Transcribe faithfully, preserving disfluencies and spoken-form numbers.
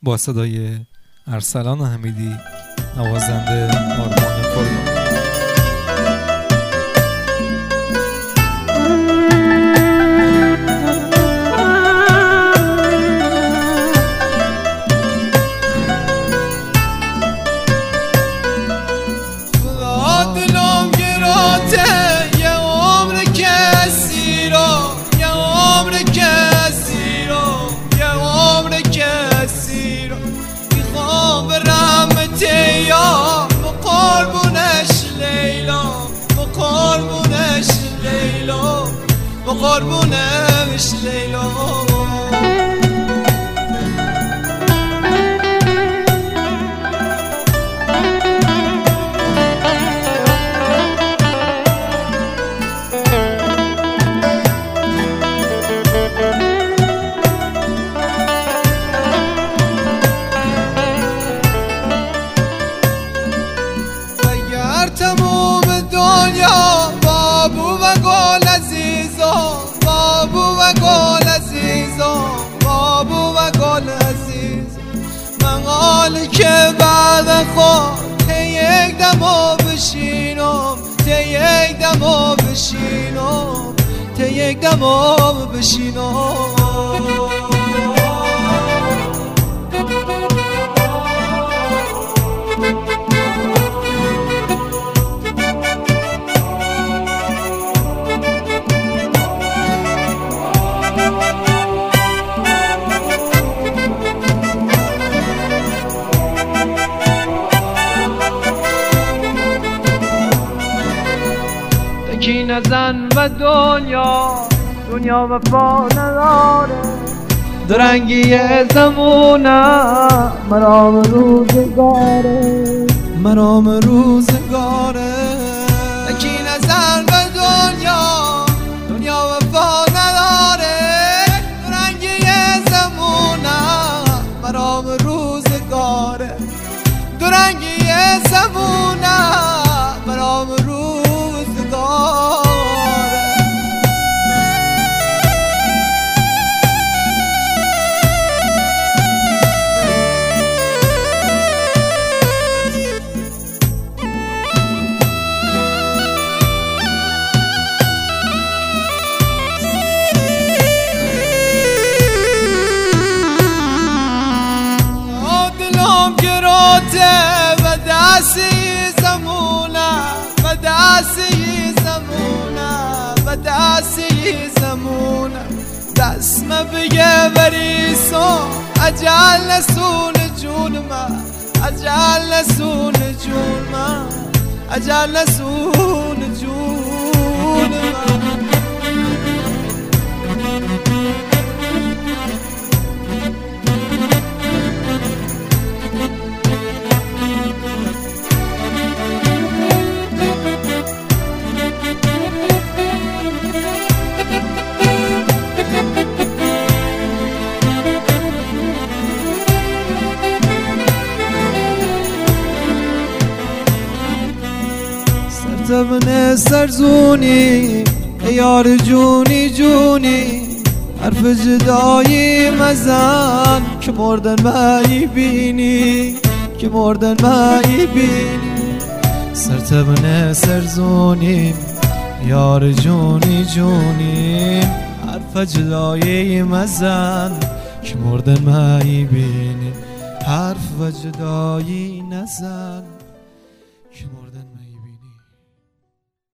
با صدای ارسلان حمیدی نوازنده آرمان قربانی. قربونش لیلا اگر تموم دنیا بابو و گل عزیزا بابو و گل عزیزا بابو و گل عزیز من حالی که بعد خود ته یک دمو بشینم ته یک دمو بشینم ته یک دمو بشینم کی نزن و دنیا دنیا وفا نداره درنگی زمونه مرام روزگاره مرام روزگاره کی نزن و دنیا دنیا وفا نداره درنگی زمونه مرام روزگاره درنگی زمونه مرام روزگاره دلم گروته و دستی زمونه و دستی زمونه و دستی زمونه دستم بگه بریسم اجل نسون جون من اجل نسون جون من اجل نسون جون من زبن سرزونی یار جونی جونی حرف جدایی مزن که مردن مایی بینی که مردن مایی بینی سرتبن سرزونی یار جونی جونی حرف جدایی مزن که مردن مایی بینی حرف جدایی نزن که مردن